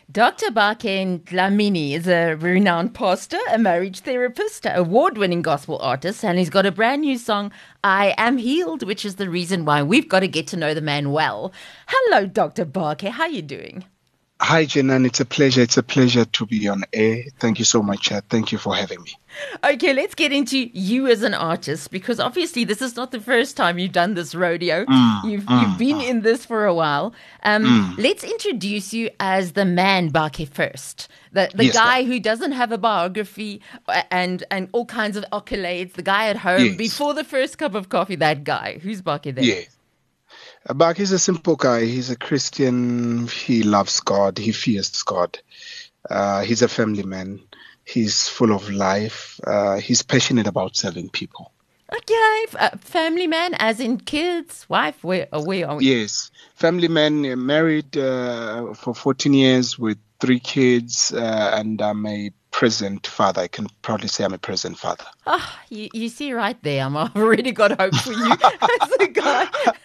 Dr. Baken Dlamini is a renowned pastor, a marriage therapist, an award-winning gospel artist, and he's got a brand new song, I Am Healed, which is the reason why we've got to get to know the man well. Hello, Dr. Baken. How are you doing? Hi, Jenan. It's a pleasure. It's a pleasure to be on air. Thank you so much. Thank you for having me. Okay, let's get into you as an artist, because obviously this is not the first time you've done this rodeo. You've been in this for a while. Let's introduce you as the man Bake first. The Yes, guy who doesn't have a biography and all kinds of accolades. The guy at home Yes. before the first cup of coffee, that guy. Who's Bake then? Yeah. Bak is a simple guy. He's a Christian. He loves God. He fears God. He's a family man. He's full of life. He's passionate about serving people. Okay, family man, as in kids, wife, where are we? Yes. Family man, married for 14 years with 3 kids, and I'm a present father. I can proudly say I'm a present father. Oh, you see right there, I've already got hope for you as a guy.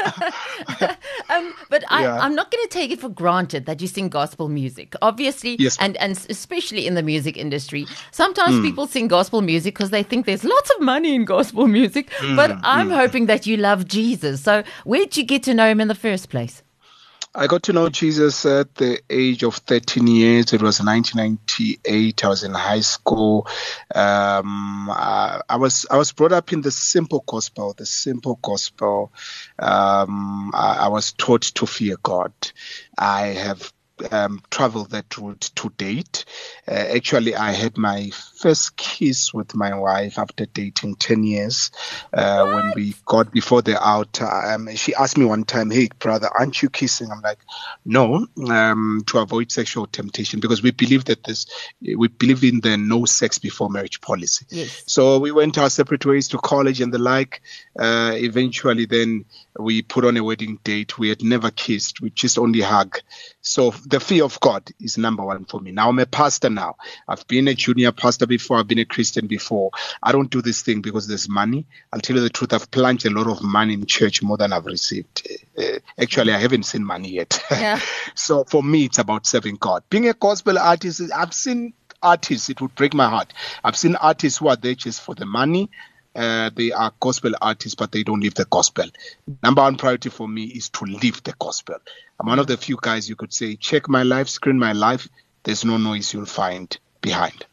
But I'm not going to take it for granted that you sing gospel music. Obviously, Yes. and especially in the music industry, sometimes people sing gospel music because they think there's lots of money in gospel music. But I'm hoping that you love Jesus. So where did you get to know him in the first place? I got to know Jesus at the age of 13 years. It was 1998. I was in high school. I was brought up in the simple gospel. I was taught to fear God. I have traveled that route to date. Actually, I had my first kiss with my wife after dating 10 years. When we got before the altar, she asked me one time, "Hey, brother, aren't you kissing?" I'm like, "No," to avoid sexual temptation, because we believe in the no sex before marriage policy. Yes. So we went our separate ways to college and the like. Eventually, then we put on a wedding date. We had never kissed. We just only hug. So the fear of God is number one for me. Now I'm a pastor now. I've been a junior pastor before. I've been a Christian before. I don't do this thing because there's money. I'll tell you the truth. I've plunged a lot of money in church, more than I've received. Actually, I haven't seen money yet. Yeah. So for me, it's about serving God. Being a gospel artist, I've seen artists, it would break my heart. I've seen artists who are there just for the money. They are gospel artists, but they don't live the gospel. Number one priority for me is to live the gospel. I'm one of the few guys you could say, check my life, screen my life. There's no noise you'll find behind.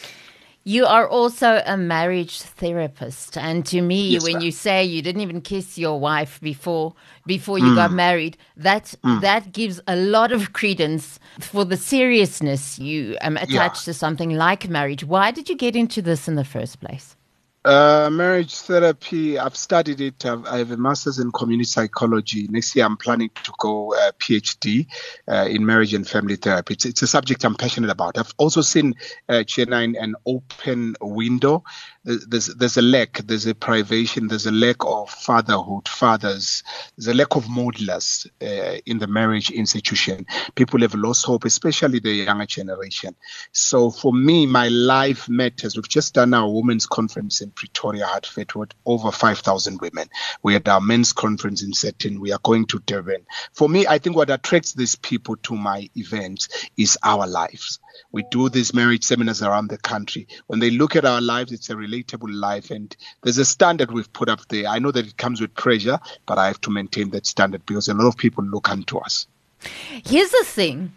You are also a marriage therapist. And to me, Yes, when ma'am. you say you didn't even kiss your wife before you got married, that gives a lot of credence for the seriousness you attach to something like marriage. Why did you get into this in the first place? Marriage therapy, I've studied it. I have a master's in community psychology. Next year, I'm planning to go PhD in marriage and family therapy. It's a subject I'm passionate about. I've also seen, Chennai, an open window. There's a lack, there's a privation, there's a lack of fatherhood, fathers. There's a lack of modelers in the marriage institution. People have lost hope, especially the younger generation. So for me, my life matters. We've just done our women's conference in Pretoria, Hartford, with over 5,000 women. We had our men's conference in Seton. We are going to Durban. For me, I think what attracts these people to my events is our lives. We do these marriage seminars around the country. When they look at our lives, it's a relatable life. And there's a standard we've put up there. I know that it comes with pressure, but I have to maintain that standard because a lot of people look unto us. Here's the thing.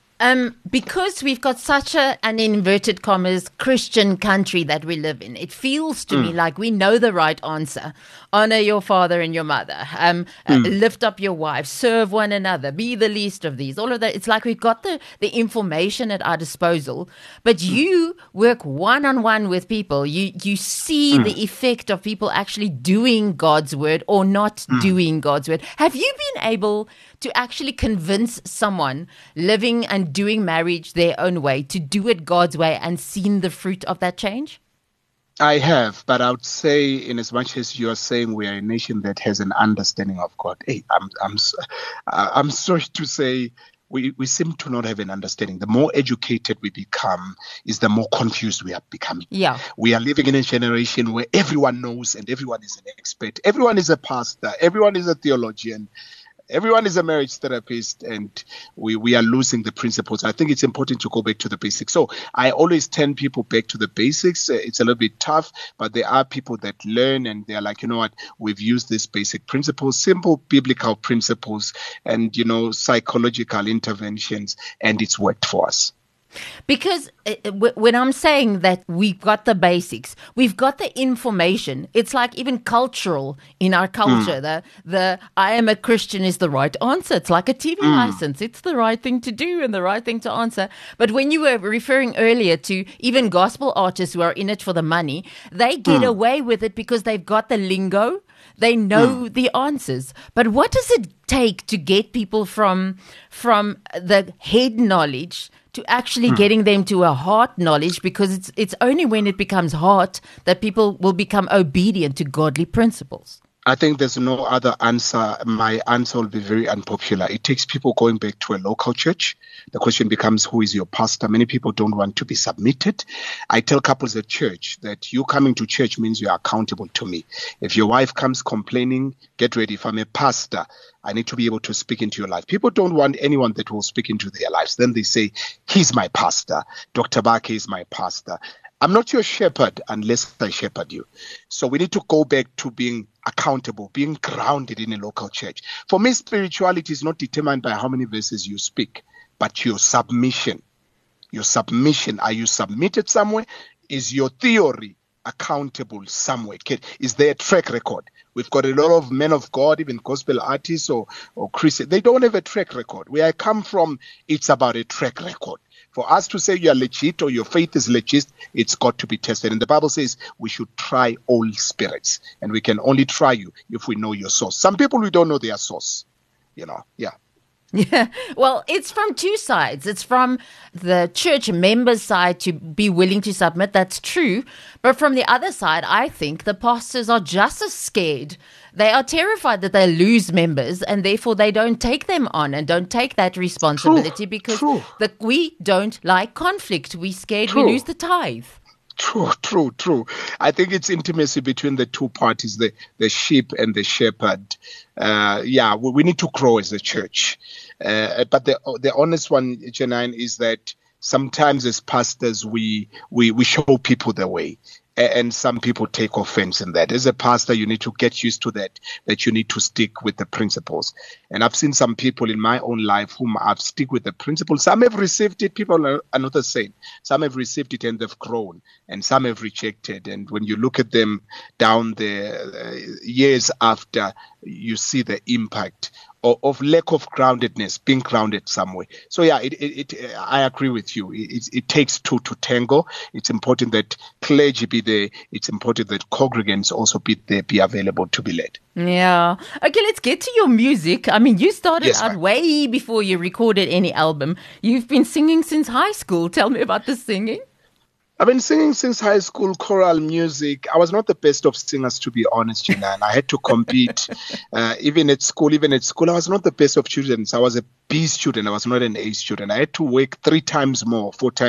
Because we've got such an inverted commas Christian country that we live in, it feels to me like we know the right answer. Honor your father and your mother. Lift up your wife. Serve one another. Be the least of these. All of that. It's like we've got the information at our disposal, but you work one-on-one with people. You see the effect of people actually doing God's word or not doing God's word. Have you been able to actually convince someone living and doing marriage their own way to do it God's way and seen the fruit of that change? I have, but I would say, in as much as you are saying we are a nation that has an understanding of God, I'm sorry to say we seem to not have an understanding. The more educated we become is the more confused we are becoming. Yeah. We are living in a generation where everyone knows and everyone is an expert. Everyone is a pastor. Everyone is a theologian. Everyone is a marriage therapist, and we are losing the principles. I think it's important to go back to the basics. So I always turn people back to the basics. It's a little bit tough, but there are people that learn, and they're like, you know what, we've used these basic principles, simple biblical principles, and, psychological interventions, and it's worked for us. Because when I'm saying that we've got the basics, we've got the information. It's like even cultural in our culture. The I am a Christian is the right answer. It's like a TV license. It's the right thing to do and the right thing to answer. But when you were referring earlier to even gospel artists who are in it for the money, they get away with it because they've got the lingo. They know the answers. But what does it take to get people from the head knowledge to actually getting them to a heart knowledge? Because it's only when it becomes heart that people will become obedient to godly principles. I think there's no other answer. My answer will be very unpopular. It takes people going back to a local church. The question becomes, who is your pastor? Many people don't want to be submitted. I tell couples at church that you coming to church means you are accountable to me. If your wife comes complaining, get ready. If I'm a pastor, I need to be able to speak into your life. People don't want anyone that will speak into their lives. Then they say, he's my pastor. Dr. Bake is my pastor. I'm not your shepherd unless I shepherd you. So we need to go back to being accountable, being grounded in a local church. For me, spirituality is not determined by how many verses you speak, but your submission. Your submission. Are you submitted somewhere? Is your theory accountable somewhere? Is there a track record? We've got a lot of men of God, even gospel artists or Christians. They don't have a track record. Where I come from, it's about a track record. For us to say you are legit or your faith is legit, it's got to be tested. And the Bible says we should try all spirits. And we can only try you if we know your source. Some people, we don't know their source. Yeah. Yeah, well, it's from two sides. It's from the church members' side to be willing to submit. That's true. But from the other side, I think the pastors are just as scared. They are terrified that they lose members, and therefore they don't take them on and don't take that responsibility because we don't like conflict. We're scared we lose the tithe. True. I think it's intimacy between the two parties, the sheep and the shepherd. We need to grow as a church. But the honest one, Janine, is that sometimes as pastors, we show people the way. And some people take offense in that. As a pastor, you need to get used to that you need to stick with the principles. And I've seen some people in my own life whom I've stick with the principles. Some have received it. People are not the same. Some have received it and they've grown, and some have rejected. And when you look at them down the years after, you see the impact of lack of groundedness, being grounded somewhere. So I agree with you. It takes two to tango. It's important that clergy be there. It's important that congregants also be there, be available to be led. Yeah. Okay, let's get to your music. I mean, you started out way before you recorded any album. You've been singing since high school. Tell me about the singing. I've been singing since high school, choral music. I was not the best of singers, to be honest, Gina, and I had to compete. Even at school, I was not the best of students. I was a B student. I was not an A student. I had to work 4 times more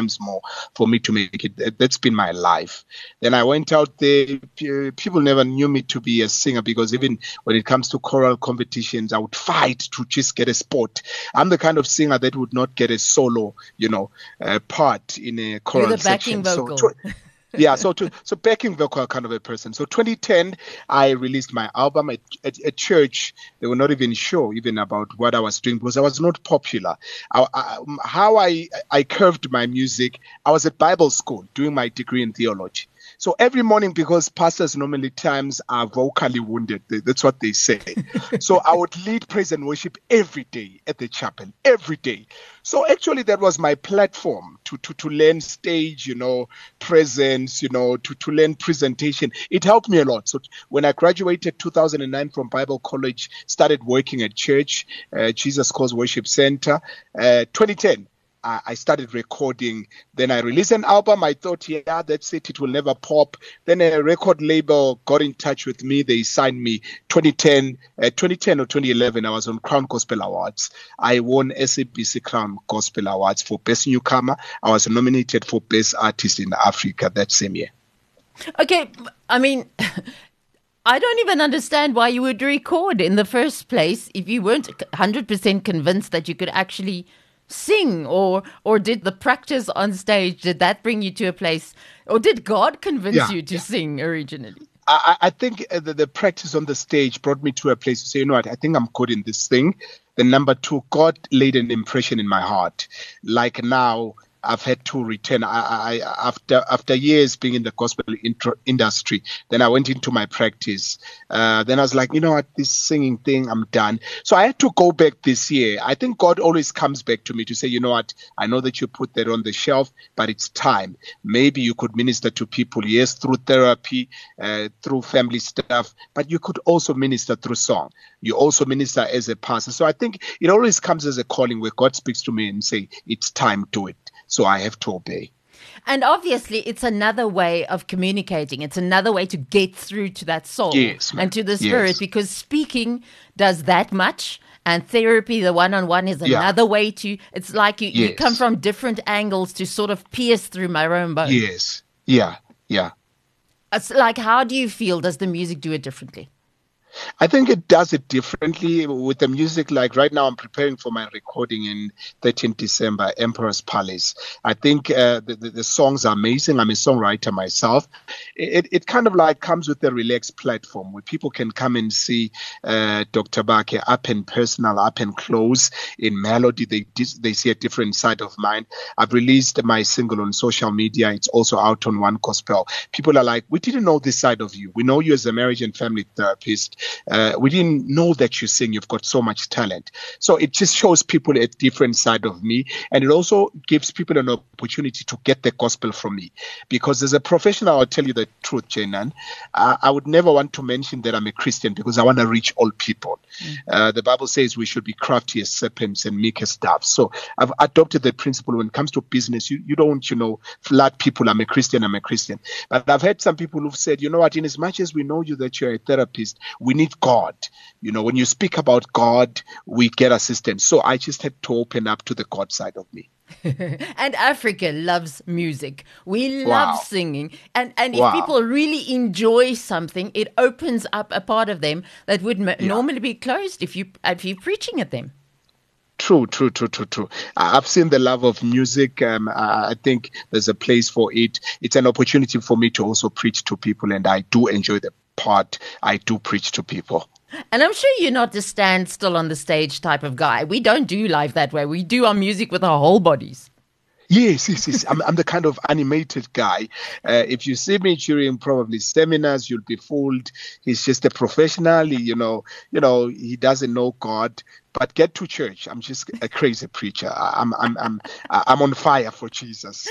for me to make it. That's been my life. Then I went out there. People never knew me to be a singer because even when it comes to choral competitions, I would fight to just get a spot. I'm the kind of singer that would not get a solo, part in a choral section. So backing vocal kind of a person. So 2010, I released my album at church. They were not even sure even about what I was doing because I was not popular. How I curved my music, I was at Bible school doing my degree in theology. So every morning, because pastors normally times are vocally wounded, that's what they say. So I would lead praise and worship every day at the chapel, every day. So actually that was my platform to learn stage, presence, to learn presentation. It helped me a lot. So when I graduated 2009 from Bible College, started working at church, Jesus Calls Worship Center, 2010. I started recording. Then I released an album. I thought, that's it. It will never pop. Then a record label got in touch with me. They signed me 2010 or 2011. I was on Crown Gospel Awards. I won SABC Crown Gospel Awards for Best Newcomer. I was nominated for Best Artist in Africa that same year. Okay. I mean, I don't even understand why you would record in the first place if you weren't 100% convinced that you could actually sing, or did the practice on stage, did that bring you to a place, or did God convince you to sing originally? I think the practice on the stage brought me to a place to say, you know what, I think I'm good in this thing. Then number two, God laid an impression in my heart. Like now, I've had to return. After years being in the gospel industry, then I went into my practice. Then I was like, you know what, this singing thing, I'm done. So I had to go back this year. I think God always comes back to me to say, you know what, I know that you put that on the shelf, but it's time. Maybe you could minister to people, yes, through therapy, through family stuff, but you could also minister through song. You also minister as a pastor. So I think it always comes as a calling where God speaks to me and say, it's time, do it. So I have to obey. And obviously, it's another way of communicating. It's another way to get through to that soul and to the spirit, because speaking does that much. And therapy, the one-on-one, is another way to, it's like you come from different angles to sort of pierce through my own bone. Yes. Yeah. It's like, how do you feel? Does the music do it differently? I think it does it differently with the music. Like right now, I'm preparing for my recording in 13th December, Emperor's Palace. I think the songs are amazing. I'm a songwriter myself. It kind of like comes with a relaxed platform where people can come and see Dr. Bake up and personal, up and close in melody. They see a different side of mine. I've released my single on social media. It's also out on One Gospel. People are like, we didn't know this side of you. We know you as a marriage and family therapist. We didn't know that you sing. You've got so much talent. So it just shows people a different side of me. And it also gives people an opportunity to get the gospel from me. Because as a professional, I'll tell you the truth, Jenan, I would never want to mention that I'm a Christian because I want to reach all people. The Bible says we should be crafty as serpents and meek as doves. So I've adopted the principle when it comes to business. You don't, flat people, I'm a Christian. But I've had some people who've said, you know what, in as much as we know you that you're a therapist, we need God. When you speak about God, we get assistance. So I just had to open up to the God side of me. And Africa loves music. We love singing. And if people really enjoy something, it opens up a part of them that would normally be closed if you're preaching at them. True. I've seen the love of music. I think there's a place for it. It's an opportunity for me to also preach to people, and I do enjoy the part I do preach to people. And I'm sure you're not just stand still on the stage type of guy. We don't do life that way. We do our music with our whole bodies. Yes. I'm the kind of animated guy. If you see me during probably seminars, you'll be fooled. He's just a professional. He doesn't know God. But get to church. I'm just a crazy preacher. I'm on fire for Jesus.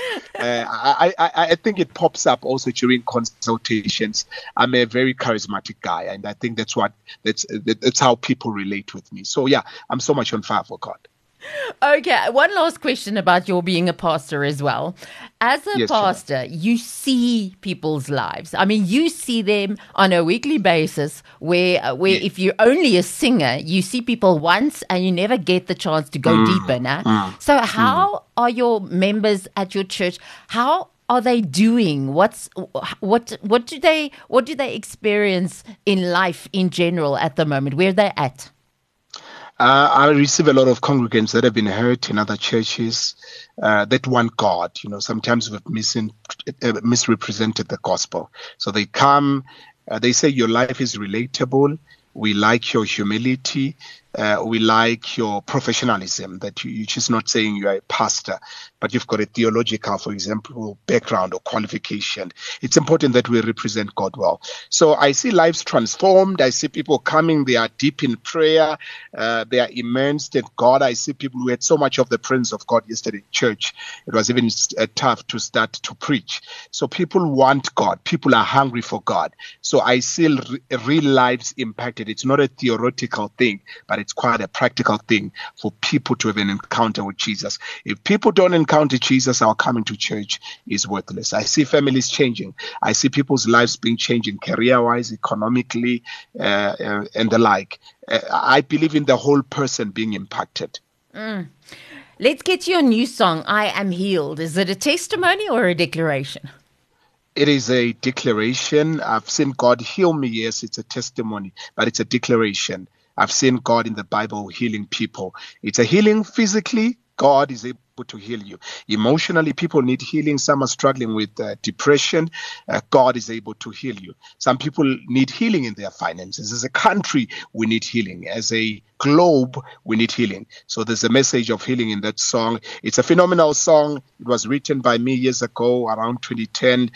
I think it pops up also during consultations. I'm a very charismatic guy, and I think that's how people relate with me. So yeah, I'm so much on fire for God. Okay, one last question about your being a pastor as well. As a pastor, you see people's lives. I mean, you see them on a weekly basis where if you're only a singer, you see people once and you never get the chance to go deeper. So how are your members at your church? How are they doing? What do they experience in life in general at the moment? Where are they at? I receive a lot of congregants that have been hurt in other churches that want God. Sometimes we've misrepresented the gospel. So they come, they say your life is relatable. We like your humility. We like your professionalism, that you're just not saying you are a pastor, but you've got a theological, for example, background or qualification. It's important that we represent God well. So I see lives transformed. I see people coming. They are deep in prayer. They are immersed in God. I see people who had so much of the presence of God yesterday in church. It was even tough to start to preach. So people want God. People are hungry for God. So I see real lives impacted. It's not a theoretical thing, but it's quite a practical thing for people to have an encounter with Jesus. If people don't encounter Jesus, our coming to church is worthless. I see families changing. I see people's lives being changing career-wise, economically, and the like. I believe in the whole person being impacted. Let's get to your new song, I Am Healed. Is it a testimony or a declaration? It is a declaration. I've seen God heal me. Yes, it's a testimony, but it's a declaration. I've seen God in the Bible healing people. It's a healing physically. God is able to heal you. Emotionally, people need healing. Some are struggling with depression. God is able to heal you. Some people need healing in their finances. As a country, we need healing. As a globe, we need healing. So there's a message of healing in that song. It's a phenomenal song. It was written by me years ago, around 2010.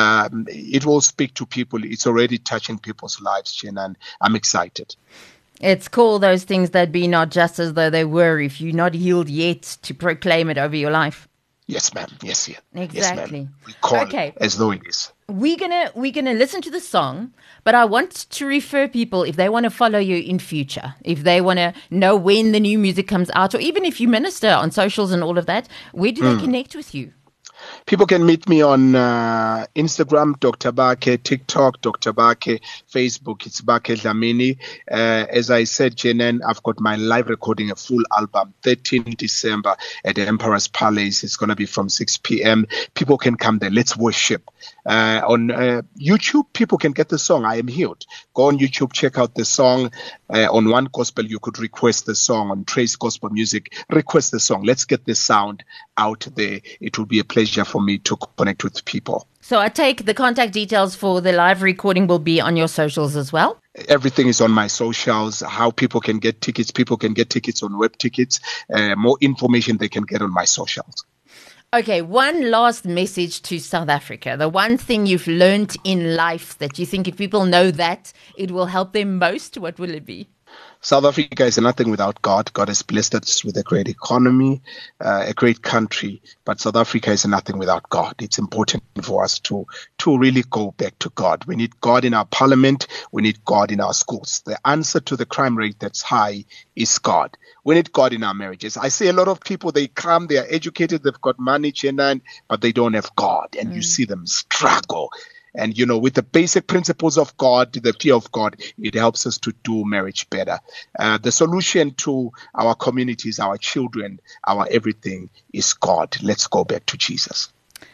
It will speak to people. It's already touching people's lives, Jen, and I'm excited. It's called Those Things That Be Not Just As Though They Were, if you're not healed yet, to proclaim it over your life. Yes, ma'am. Yes, yeah. Exactly. Yes, ma'am. We call it as though it is. We're gonna listen to the song, but I want to refer people, if they want to follow you in future, if they want to know when the new music comes out, or even if you minister on socials and all of that, where do they connect with you? People can meet me on Instagram, Dr. Bake, TikTok, Dr. Bake, Facebook, it's Bake Dlamini. As I said, Jenen, I've got my live recording, a full album, 13 December at the Emperor's Palace. It's going to be from 6 p.m. People can come there. Let's worship. On YouTube, people can get the song, I Am Healed. Go on YouTube, check out the song. On One Gospel, you could request the song. On Trace Gospel Music, request the song. Let's get the sound out there. It will be a pleasure for me to connect with people. So I take the contact details for the live recording will be on your socials as well? Everything is on my socials. How people can get tickets. People can get tickets on web tickets. More information they can get on my socials. Okay, one last message to South Africa. The one thing you've learned in life that you think if people know that, it will help them most, what will it be? South Africa is nothing without God. God has blessed us with a great economy, a great country, but South Africa is nothing without God. It's important for us to really go back to God. We need God in our parliament. We need God in our schools. The answer to the crime rate that's high is God. We need God in our marriages. I see a lot of people, they come, they are educated, they've got money, but they don't have God. And you see them struggle. And, with the basic principles of God, the fear of God, it helps us to do marriage better. The solution to our communities, our children, our everything is God. Let's go back to Jesus.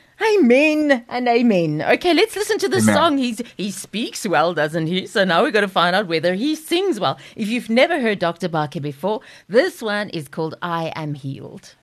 Amen and amen. Okay, let's listen to the song. He speaks well, doesn't he? So now we've got to find out whether he sings well. If you've never heard Dr. Bake before, this one is called I Am Healed.